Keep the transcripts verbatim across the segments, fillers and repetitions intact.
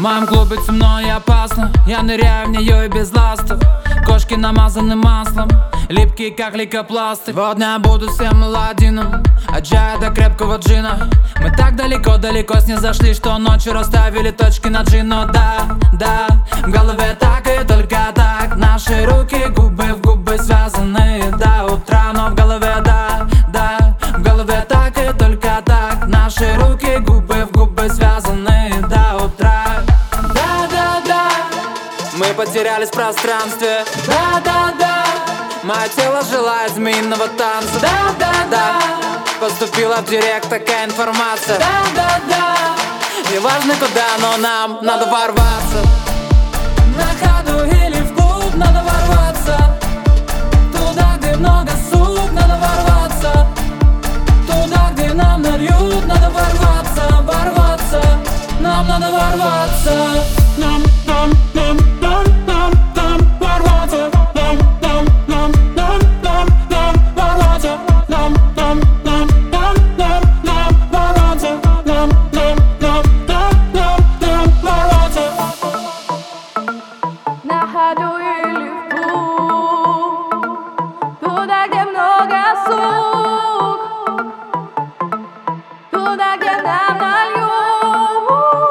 моем клубе темно и опасно, я ныряю в нее и без ластов. Кошки намазаны маслом, липкие как лейкопласты. Водня буду всем ладином, от чая до крепкого джина. Мы так далеко-далеко снизошли, что ночью расставили точки над «и». Но да, да, в голове так и только так. Наши руки губы в губы связаны до утра. Но в голове да, да, в голове так и только так. Наши руки губы в губы связаны до утра. Да, да, да, мы потерялись в пространстве. Да, да, да, мое тело желает змеиного танца. Да, да, да, поступила в директ такая информация. Да, да, да, неважно куда, но нам надо ворваться. На ходу или в клуб надо ворваться. Туда, где много сук, надо ворваться. Туда, где нам нальют, надо ворваться. Ворваться, нам надо ворваться. Нам, нам, нам, нам, нам, нам ворваться. Нам, нам, нам, нам, нам, нам ворваться. Нам, нам, нам, нам, нам, нам ворваться. Нам, нам, нам, нам, нам, нам ворваться. На ходу или в клуб, туда, где много сук, туда, где нам нальют.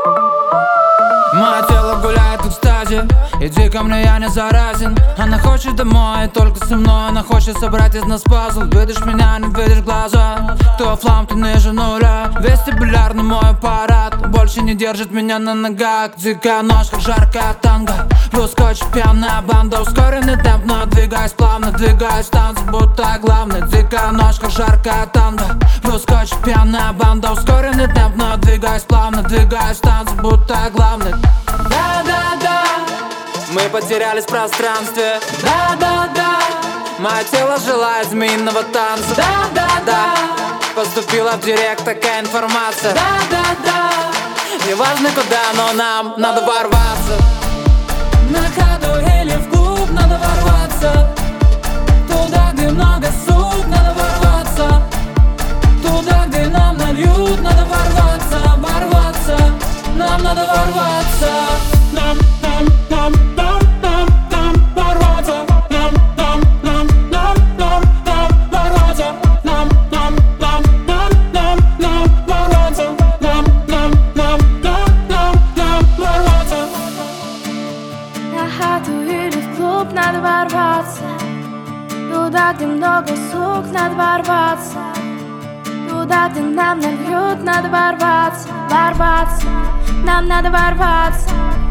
Мое тело гуляет в экстазе, иди ко мне, я не заразен. Она хочет домой, только со мной. Она хочет собрать из нас пазл. Видишь меня, не видишь глаза. Кто флам, ты ниже нуля. Вестибулярный мой аппарат больше не держит меня на ногах. Дикая ночь, как жаркая танго. Плюс скотч, пьяная банда. Ускоренный темп, но двигаясь плавно. Двигаясь в танце, будто главный. Дикая ночь, как жаркая танго. Плюс скотч, пьяная банда. Ускоренный темп, но двигаясь плавно. Двигаясь в танце, будто главный. Да, да, да, мы потерялись в пространстве. Да, да, да, мое тело желает змеиного танца. Да, да, да, поступила в директ такая информация. Да, да, да, неважно куда, но нам надо ворваться. На ходу или в клуб надо ворваться. Туда, где много сук, надо ворваться. Туда, где нам нальют, надо ворваться. Ворваться, нам надо ворваться. Нам, нам, нам, нам, нам, нам ворваться. Нам, нам, нам, нам, нам, нам ворваться. Нам, нам, нам, нам, нам, нам ворваться. Нам, нам, нам, нам, нам, нам ворваться. На ходу или в клуб надо ворваться. Туда, где много сук, надо ворваться. Туда, где нам нальют, надо ворваться. Ворваться, нам надо ворваться.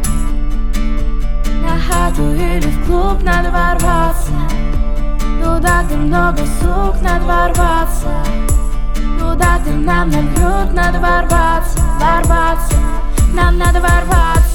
На ходу или в клуб надо ворваться. Туда, где много сук, надо ворваться. Туда, где нам нальют, надо ворваться. Ворваться, нам надо ворваться.